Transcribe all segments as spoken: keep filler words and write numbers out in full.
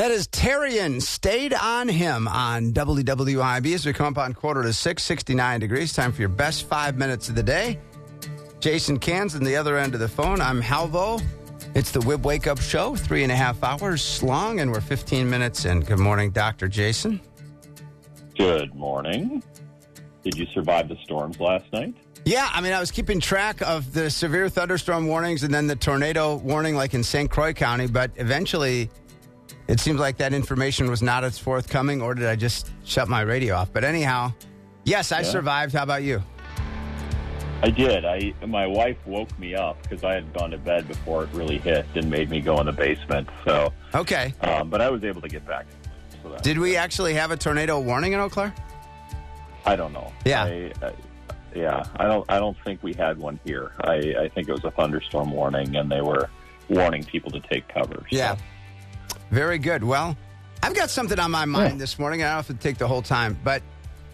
That is Terrian, Stayed on Him on W W I B as we come up on quarter to six, sixty-nine degrees. Time for your best five minutes of the day. Jason Cans on the other end of the phone. I'm Halvo. It's the W I B Wake Up Show, three and a half hours long, and we're fifteen minutes in. Good morning, Doctor Jason. Good morning. Did you survive the storms last night? Yeah, I mean, I was keeping track of the severe thunderstorm warnings and then the tornado warning like in Saint Croix County, but eventually it seems like that information was not as forthcoming, or did I just shut my radio off? But anyhow, yes, I yeah. survived. How about you? I did. I My wife woke me up because I had gone to bed before it really hit and made me go in the basement. So okay, um, but I was able to get back. So did we actually have a tornado warning in Eau Claire? I don't know. Yeah. I, I, yeah, I don't. I don't think we had one here. I, I think it was a thunderstorm warning, and they were warning people to take cover. So. Yeah. Very good. Well, I've got something on my mind yeah. this morning. I don't have to take the whole time, but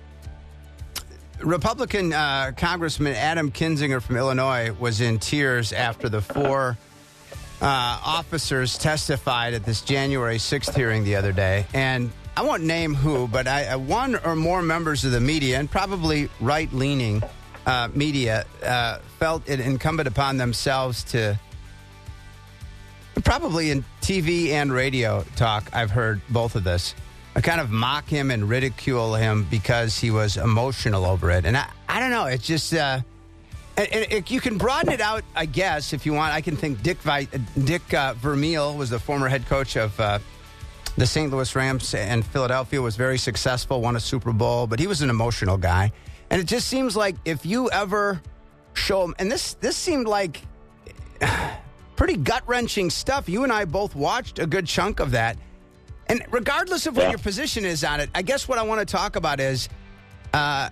Republican uh, Congressman Adam Kinzinger from Illinois was in tears after the four uh, officers testified at this January sixth hearing the other day. And I won't name who, but I, uh, one or more members of the media, and probably right-leaning uh, media, uh, felt it incumbent upon themselves to, probably in T V and radio talk, I've heard both of this, I kind of mock him and ridicule him because he was emotional over it. And I, I don't know, it's just, uh, and, and it, you can broaden it out, I guess, if you want. I can think Dick, Vi, Dick uh, Vermeil was the former head coach of uh, the Saint Louis Rams, and Philadelphia, was very successful, won a Super Bowl, but he was an emotional guy. And it just seems like if you ever show him, and this, this seemed like pretty gut-wrenching stuff. You and I both watched a good chunk of that. And regardless of what yeah. your position is on it, I guess what I want to talk about is, uh,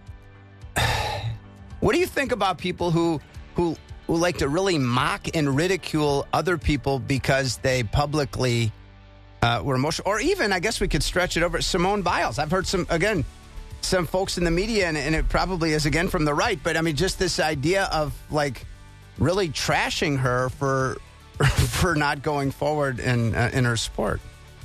what do you think about people who, who who like to really mock and ridicule other people because they publicly uh, were emotional? Or even, I guess we could stretch it over, Simone Biles. I've heard some, again, some folks in the media, and, and it probably is, again, from the right, but I mean, just this idea of, like, really trashing her for for not going forward in uh, in her sport.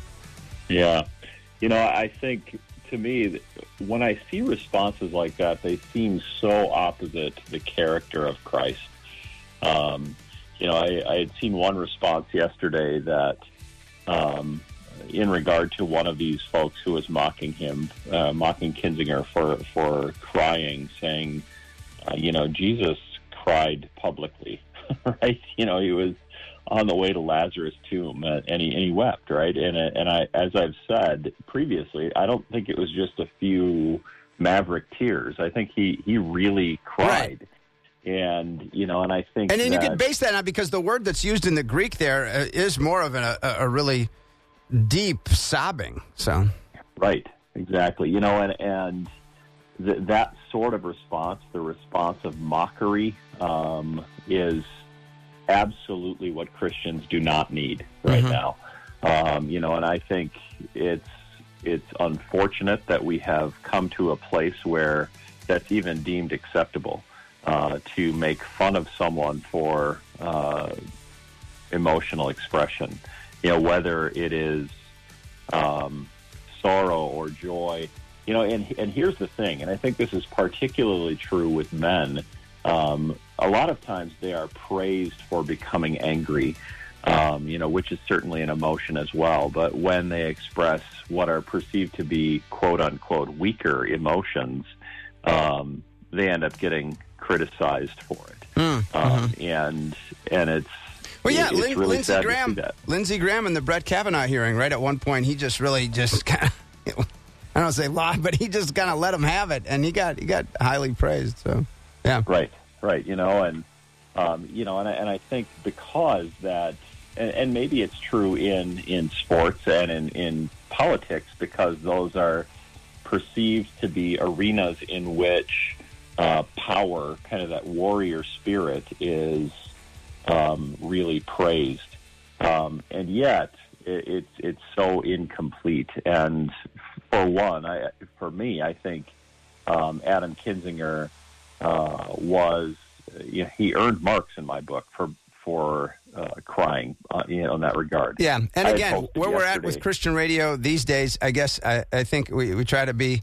Yeah. You know, I think, to me, when I see responses like that, they seem so opposite to the character of Christ. Um, you know, I, I had seen one response yesterday that, um, in regard to one of these folks who was mocking him, uh, mocking Kinzinger for, for crying, saying, uh, you know, Jesus cried publicly, right? You know, he was on the way to Lazarus' tomb, uh, and, he, and he wept, right? And uh, and I, as I've said previously, I don't think it was just a few maverick tears. I think he, he really cried. Right. And, you know, and I think And then that, you can base that on, because the word that's used in the Greek there uh, is more of an, a, a really deep sobbing, so. Right, exactly. You know, and, and th- that sort of response, the response of mockery, um, is absolutely what Christians do not need right mm-hmm. now. Um, you know, and I think it's it's unfortunate that we have come to a place where that's even deemed acceptable, uh, to make fun of someone for uh, emotional expression. You know, whether it is um, sorrow or joy. You know, and and here's the thing, and I think this is particularly true with men. Um, a lot of times they are praised for becoming angry, um, you know, which is certainly an emotion as well. But when they express what are perceived to be, quote unquote, weaker emotions, um, they end up getting criticized for it. Mm, um, mm-hmm. And and it's well, yeah, it's Lin- really Lindsey sad Graham, to see that. Lindsey Graham in the Brett Kavanaugh hearing, right at one point, he just really just kind of, I don't want to say lied, but he just kind of let him have it, and he got he got highly praised. So. Yeah. Right, right. You know, and, um, you know, and I, and I think because that, and, and maybe it's true in, in sports and in, in politics, because those are perceived to be arenas in which uh, power, kind of that warrior spirit, is um, really praised. Um, and yet, it, it's, it's so incomplete. And for one, I, for me, I think um, Adam Kinzinger, Uh, was, you know, he earned marks in my book for for uh, crying, uh, you know, in that regard. Yeah, and I again, where we're at yesterday. with Christian radio these days, I guess I, I think we, we try to be.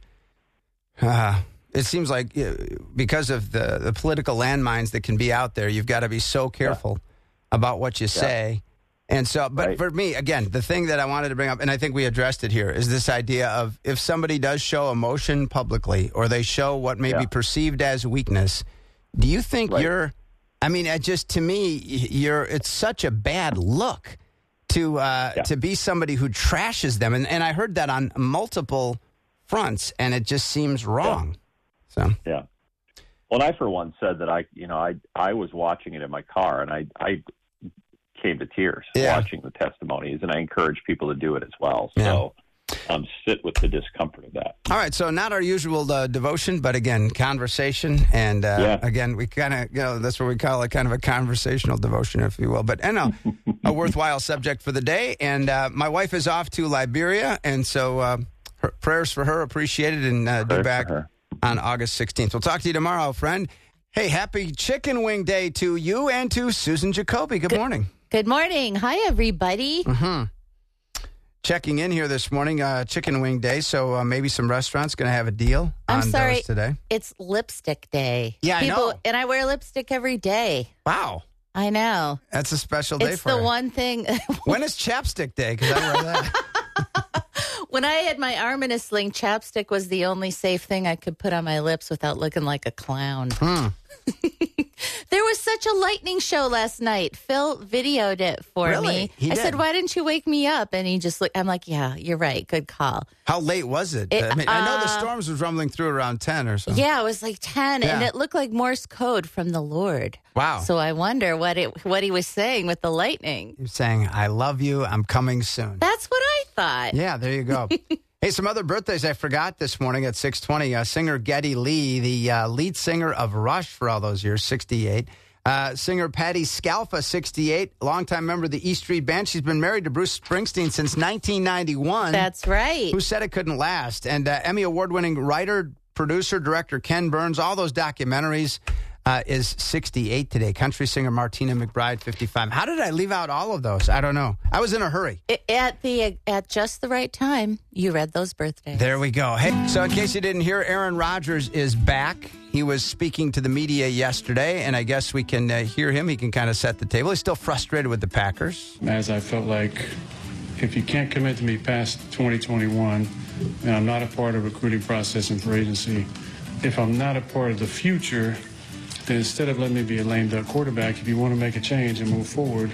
Uh, it seems like uh, because of the, the political landmines that can be out there, you've got to be so careful yeah. about what you yeah. say. And so, but right. for me, again, the thing that I wanted to bring up, and I think we addressed it here, is this idea of if somebody does show emotion publicly or they show what may yeah. be perceived as weakness, do you think right. you're, I mean, it just to me, you're, it's such a bad look to uh, yeah. to be somebody who trashes them. And, and I heard that on multiple fronts, and it just seems wrong. Yeah. So yeah. Well, and I for one said that I, you know, I I was watching it in my car, and I I came to tears yeah. watching the testimonies, and I encourage people to do it as well. So yeah. um, sit with the discomfort of that. All right, so not our usual uh, devotion, but again, conversation, and uh, yeah. again, we kind of, you know, that's what we call it, kind of a conversational devotion, if you will. But and a, a worthwhile subject for the day. And uh, my wife is off to Liberia, and so uh, her, prayers for her appreciated, and uh, due back on August sixteenth. We'll talk to you tomorrow, friend. Hey, happy Chicken Wing Day to you and to Susan Jacoby. Good, Good morning. Good morning. Hi, everybody. Mm-hmm. Checking in here this morning, uh, Chicken Wing Day, so uh, maybe some restaurants going to have a deal I'm on sorry, those today. It's lipstick day. Yeah, People, I know. And I wear lipstick every day. Wow. I know. That's a special day it's for the you. one thing. When is Chapstick Day? Because I wear that. When I had my arm in a sling, chapstick was the only safe thing I could put on my lips without looking like a clown. Hmm. There was such a lightning show last night. Phil videoed it for Really? me. He I did? said, "Why didn't you wake me up?" And he just looked. I'm like, "Yeah, you're right. Good call." How late was it? It, I mean, I know the uh, storms was rumbling through around ten or so. Yeah, it was like ten, Yeah. and it looked like Morse code from the Lord. Wow. So I wonder what it what he was saying with the lightning. You're saying, I love you, I'm coming soon. That's what I thought. Yeah, there you go. Hey, some other birthdays I forgot this morning at six twenty. Uh, singer Geddy Lee, the uh, lead singer of Rush for all those years, sixty-eight. Uh, singer Patti Scalfa, sixty-eight. Longtime member of the E Street Band. She's been married to Bruce Springsteen since nineteen ninety-one. That's right. Who said it couldn't last? And uh, Emmy Award-winning writer, producer, director Ken Burns, all those documentaries, uh, is sixty-eight today. Country singer Martina McBride, fifty-five. How did I leave out all of those? I don't know. I was in a hurry. At the at just the right time, you read those birthdays. There we go. Hey, so in case you didn't hear, Aaron Rodgers is back. He was speaking to the media yesterday, and I guess we can uh, hear him. He can kind of set the table. He's still frustrated with the Packers. As I felt like if you can't commit to me past twenty twenty-one, and I'm not a part of the recruiting process and free agency, if I'm not a part of the future, then instead of letting me be a lame duck quarterback, if you want to make a change and move forward,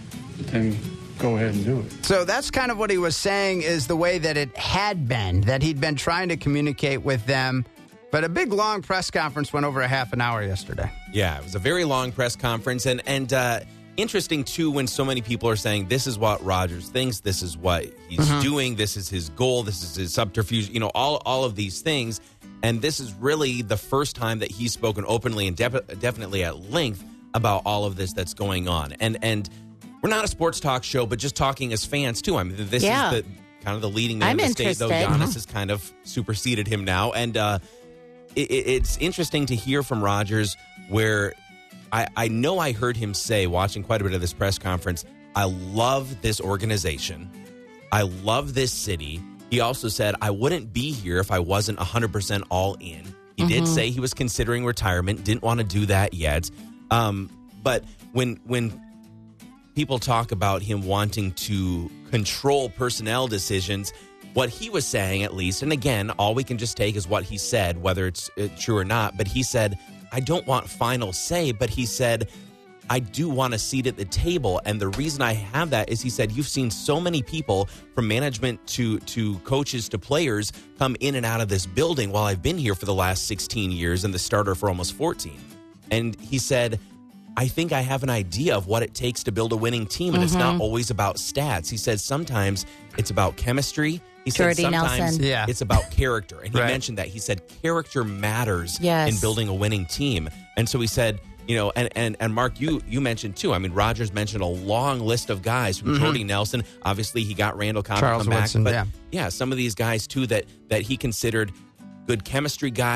then go ahead and do it. So that's kind of what he was saying is the way that it had been, that he'd been trying to communicate with them. But a big, long press conference went over a half an hour yesterday. Yeah, it was a very long press conference. And, and uh, interesting, too, when so many people are saying this is what Rodgers thinks, this is what he's mm-hmm. doing, this is his goal, this is his subterfuge, you know, all, all of these things. And this is really the first time that he's spoken openly and de- definitely at length about all of this that's going on. And and we're not a sports talk show, but just talking as fans, too. I mean, this yeah. is the kind of the leading man I'm of the state, though Giannis mm-hmm. has kind of superseded him now. And uh, it, it's interesting to hear from Rodgers where I, I know I heard him say, watching quite a bit of this press conference, I love this organization. I love this city. He also said, I wouldn't be here if I wasn't one hundred percent all in. He mm-hmm. did say he was considering retirement, didn't want to do that yet. Um, but when when people talk about him wanting to control personnel decisions, what he was saying at least, and again, all we can just take is what he said, whether it's uh, true or not, but he said, I don't want final say, but he said, I do want a seat at the table. And the reason I have that is he said, you've seen so many people from management to, to coaches to players come in and out of this building while I've been here for the last sixteen years and the starter for almost fourteen. And he said, I think I have an idea of what it takes to build a winning team. And mm-hmm. it's not always about stats. He said, sometimes it's about chemistry. He said, Jordy sometimes Nelson. Yeah. it's about character. And he right. mentioned that. He said, character matters yes. in building a winning team. And so he said, you know, and, and, and Mark, you you mentioned too. I mean, Rodgers mentioned a long list of guys from mm-hmm. Jordy Nelson. Obviously, he got Randall Cobb to come back. Woodson, but yeah. yeah, some of these guys too that that he considered good chemistry guys,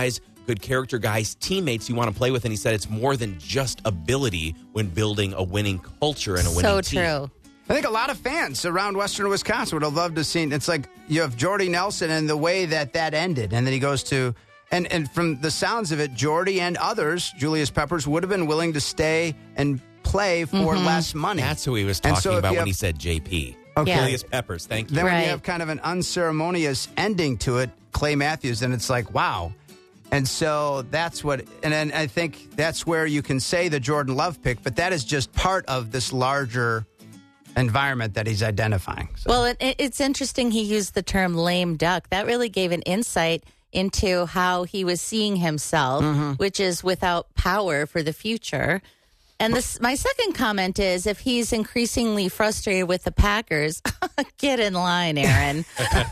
good character guys, teammates you want to play with. And he said it's more than just ability when building a winning culture and a winning So team. true. I think a lot of fans around Western Wisconsin would have loved to see. It's like you have Jordy Nelson and the way that that ended, and then he goes to, and and from the sounds of it, Jordy and others, Julius Peppers, would have been willing to stay and play for Mm-hmm. less money. That's who he was And talking so if about you when have- he said J P. Okay. Yeah. Julius Peppers, thank you. Then when Right. you have kind of an unceremonious ending to it, Clay Matthews, and it's like, wow. And so that's what, and then I think that's where you can say the Jordan Love pick, but that is just part of this larger environment that he's identifying. So. Well, it, it's interesting he used the term lame duck. That really gave an insight into how he was seeing himself, Mm-hmm. which is without power for the future. And this, my second comment is if he's increasingly frustrated with the Packers, get in line, Aaron.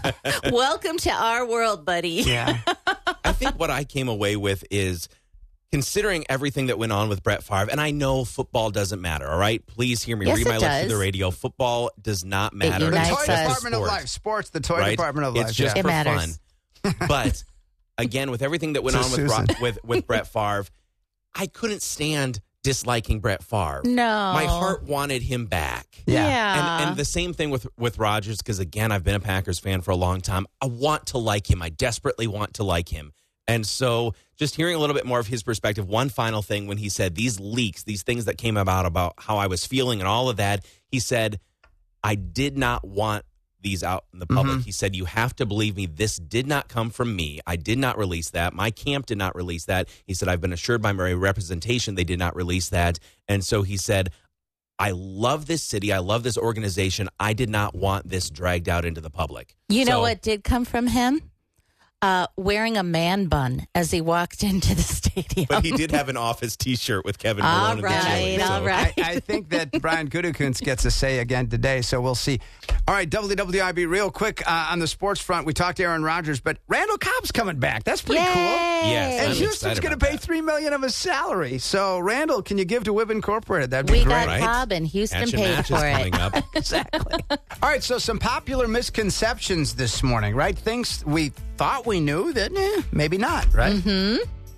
Welcome to our world, buddy. yeah. I think what I came away with is considering everything that went on with Brett Favre, and I know football doesn't matter, all right? Please hear me. Yes, Read it my lips does. to the radio. Football does not matter. The unites toy us. department of Sport, life, sports, the toy right? department of life. It's just yeah. It for matters. fun. But again, with everything that went So on with, Susan. Ro- with with Brett Favre, I couldn't stand disliking Brett Favre. No. My heart wanted him back. Yeah. Yeah. And, and the same thing with, with Rodgers, because again, I've been a Packers fan for a long time. I want to like him. I desperately want to like him. And so just hearing a little bit more of his perspective, one final thing when he said these leaks, these things that came about, about how I was feeling and all of that, he said, I did not want these out in the public. Mm-hmm. He said, you have to believe me. This did not come from me. I did not release that. My camp did not release that. He said, I've been assured by my representation they did not release that. And so he said, I love this city. I love this organization. I did not want this dragged out into the public. You know So- what did come from him? Uh, wearing a man bun as he walked into the stadium. But he did have an Office T-shirt with Kevin Malone All and the right, chili, all so- right. I, I think that Brian Gutekunst gets a say again today, so we'll see. All right, W W I B, real quick uh, on the sports front. We talked to Aaron Rodgers, but Randall Cobb's coming back. That's pretty Yay! cool. Yes, And I'm Houston's excited going to about pay that. three million dollars of his salary. So, Randall, can you give to Wib Incorporated? That'd be We great. got Right? Cobb and Houston Match and paid match is for it. coming up. Exactly. All right, so some popular misconceptions this morning, right? Things we thought we knew that eh, maybe not, right? Mm-hmm.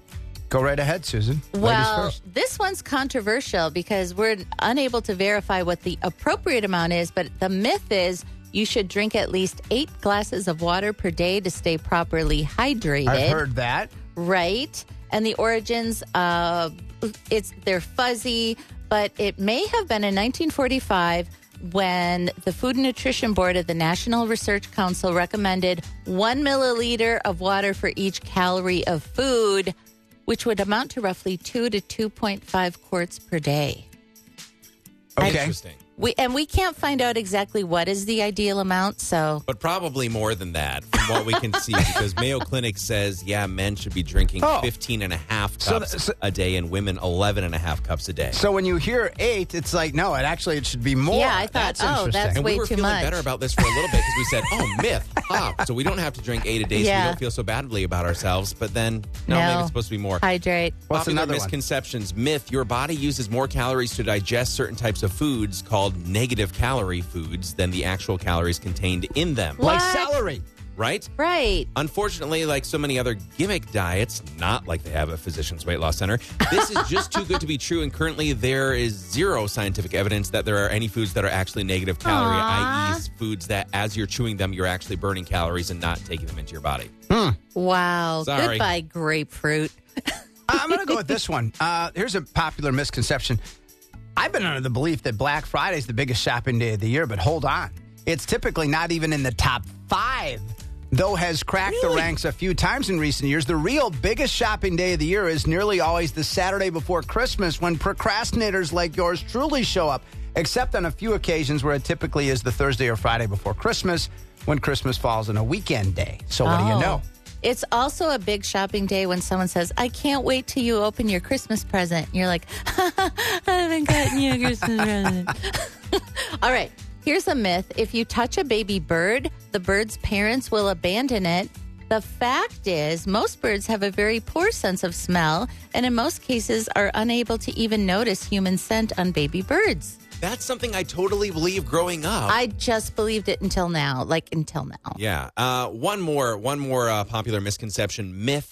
Go right ahead, Susan. Ladies Well, first. this one's controversial because we're unable to verify what the appropriate amount is, but the myth is you should drink at least eight glasses of water per day to stay properly hydrated. I've heard that. Right. And the origins, uh, it's they're fuzzy, but it may have been in nineteen forty-five when the Food and Nutrition Board of the National Research Council recommended one milliliter of water for each calorie of food, which would amount to roughly two to two point five quarts per day. Okay. Interesting. We and we can't find out exactly what is the ideal amount, so But probably more than that from what we can see, because Mayo Clinic says, yeah, men should be drinking Oh. fifteen and a half So cups th- so- a day and women eleven and a half cups a day. So when you hear eight, it's like, no, it actually it should be more. Yeah, I thought, That's oh, interesting. that's and way we were too feeling much. better about this for a little bit because we said, oh, myth, ah, so we don't have to drink eight a day so Yeah. we don't feel so badly about ourselves. But then, no, No. maybe it's supposed to be more. hydrate. What's Popular another one? misconceptions. Myth, your body uses more calories to digest certain types of foods called negative calorie foods than the actual calories contained in them. Like What? celery. Right? Right. Unfortunately, like so many other gimmick diets, not like they have at Physicians Weight Loss Center, this is just too good to be true. And currently, there is zero scientific evidence that there are any foods that are actually negative calorie, Aw. that is, foods that as you're chewing them, you're actually burning calories and not taking them into your body. Wow. Sorry. Goodbye, grapefruit. I'm going to go with this one. Uh, here's a popular misconception. I've been under the belief that Black Friday is the biggest shopping day of the year, but hold on. It's typically not even in the top five, though has cracked the ranks a few times in recent years. The real biggest shopping day of the year is nearly always the Saturday before Christmas when procrastinators like yours truly show up, except on a few occasions where it typically is the Thursday or Friday before Christmas when Christmas falls on a weekend day. So what do you Oh. know? It's also a big shopping day when someone says, I can't wait till you open your Christmas present. You're like, I haven't gotten you a Christmas present. All right. Here's a myth. If you touch a baby bird, the bird's parents will abandon it. The fact is, most birds have a very poor sense of smell and in most cases are unable to even notice human scent on baby birds. That's something I totally believe growing up. I just believed it until now, like until now. Yeah. Uh, one more, one more uh, popular misconception, myth.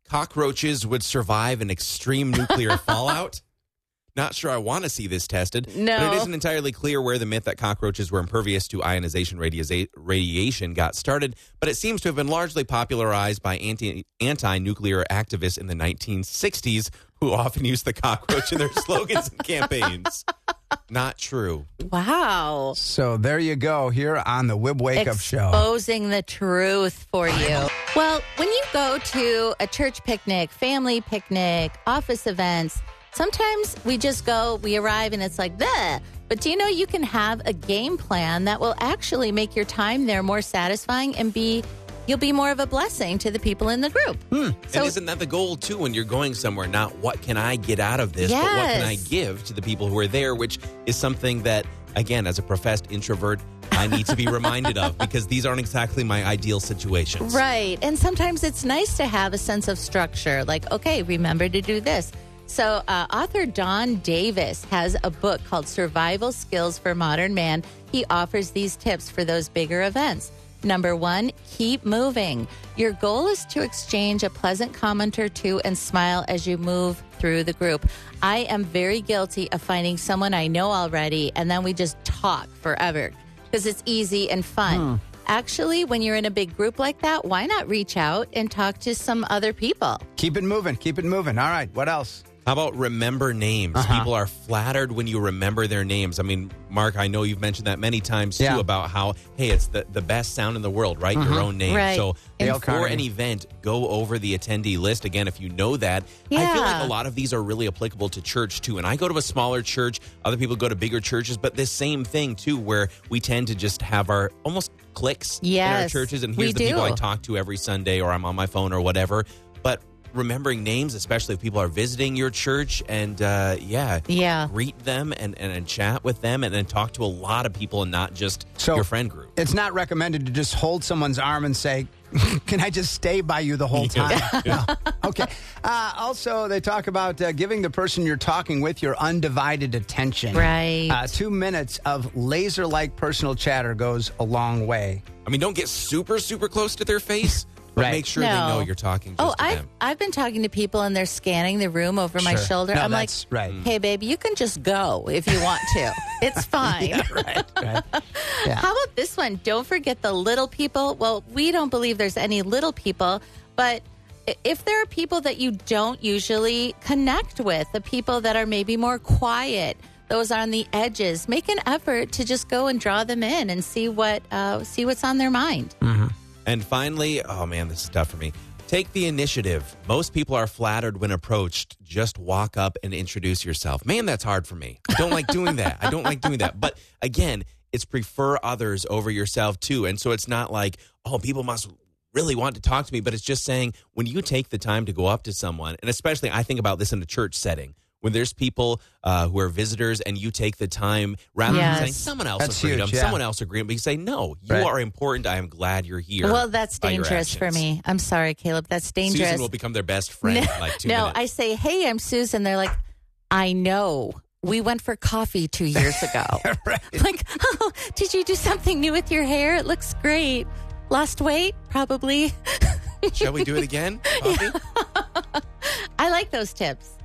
cockroaches would survive an extreme nuclear fallout. Not sure I want to see this tested. No. But it isn't entirely clear where the myth that cockroaches were impervious to ionization radia- radiation got started, but it seems to have been largely popularized by anti- anti-nuclear activists in the nineteen sixties who often used the cockroach in their slogans and campaigns. Not true. Wow. So there you go here on the Wib Wake Up Show. Exposing the truth for you. Well, when you go to a church picnic, family picnic, office events, sometimes we just go, we arrive, and it's like, bleh. But do you know you can have a game plan that will actually make your time there more satisfying and be, you'll be more of a blessing to the people in the group. Hmm. So, and isn't that the goal, too, when you're going somewhere? Not what can I get out of this, but what can I Yes. give to the people who are there, which is something that, again, as a professed introvert, I need to be reminded of because these aren't exactly my ideal situations. right. And sometimes it's nice to have a sense of structure, like, okay, remember to do this. So uh, author Don Davis has a book called Survival Skills for Modern Man. He offers these tips for those bigger events. Number one, keep moving. Your goal is to exchange a pleasant comment or two and smile as you move through the group. I am very guilty of finding someone I know already, and then we just talk forever because it's easy and fun. Hmm. Actually, when you're in a big group like that, why not reach out and talk to some other people? Keep it moving. Keep it moving. All right. What else? How about remember names? Uh-huh. People are flattered when you remember their names. I mean, Mark, I know you've mentioned that many times, too, Yeah. about how, hey, it's the, the best sound in the world, right? Your own name. Right. So Dale before Carnegie. an event, go over the attendee list. Again, if you know that. I feel Yeah. like a lot of these are really applicable to church, too. And I go to a smaller church. Other people go to bigger churches. But this same thing, too, where we tend to just have our almost cliques in our Yes, churches. And we here's the people I do. talk to every Sunday, or I'm on my phone or whatever. But remembering names, especially if people are visiting your church, and uh, yeah, Yeah. greet them and, and, and chat with them, and then talk to a lot of people and not just So- your friend group. It's not recommended to just hold someone's arm and say, can I just stay by you the whole time? No. Okay. Uh, also, they talk about uh, giving the person you're talking with your undivided attention. Right. Uh, two minutes of laser-like personal chatter goes a long way. I mean, don't get super, super close to their face, but Right. make sure No. they know you're talking just Oh, to I've, them. I've been talking to people and they're scanning the room over my Sure. shoulder. No, I'm like, that's right. hey, babe, you can just go if you want to. It's fine. right, right. Yeah. How about this one? Don't forget the little people. Well, we don't believe there's any little people, but i- if there are people that you don't usually connect with, the people that are maybe more quiet, those on the edges, make an effort to just go and draw them in and see what uh, see what's on their mind. And finally, oh man, this is tough for me. Take the initiative. Most people are flattered when approached. Just walk up and introduce yourself. Man, that's hard for me. I don't like doing that. I don't like doing that. But again, it's prefer others over yourself too. And so it's not like, oh, people must really want to talk to me. But it's just saying when you take the time to go up to someone, and especially I think about this in a church setting, when there's people uh, who are visitors and you take the time, rather Yes. than saying someone else That's agreed huge, them, yeah. someone else agreed, but you say, no, you Right. are important. I am glad you're here. Well, that's by your dangerous for actions. me. I'm sorry, Caleb. That's dangerous. Susan will become their best friend in like two no, minutes. I say, hey, I'm Susan. They're like, I know. We went for coffee two years ago. Right. Like, oh, did you do something new with your hair? It looks great. Lost weight? Probably. Shall we do it again? Coffee? I like those tips.